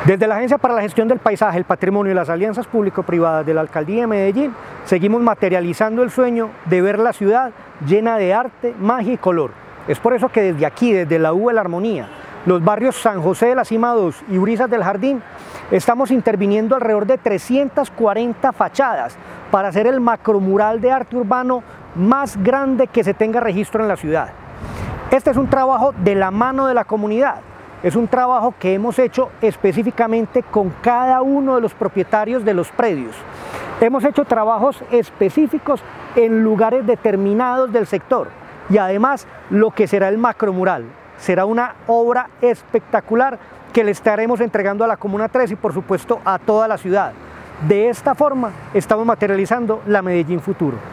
Desde la Agencia para la Gestión del Paisaje, el Patrimonio y las Alianzas Público-Privadas de la Alcaldía de Medellín, seguimos materializando el sueño de ver la ciudad llena de arte, magia y color. Es por eso que desde aquí, desde la U de la Armonía, los barrios San José de la Cima 2 y Brisas del Jardín, estamos interviniendo alrededor de 340 fachadas para hacer el macromural de arte urbano más grande que se tenga registro en la ciudad. Este es un trabajo de la mano de la comunidad. Es un trabajo que hemos hecho específicamente con cada uno de los propietarios de los predios. Hemos hecho trabajos específicos en lugares determinados del sector y además lo que será el macromural. Será una obra espectacular que le estaremos entregando a la Comuna 3 y por supuesto a toda la ciudad. De esta forma estamos materializando la Medellín Futuro.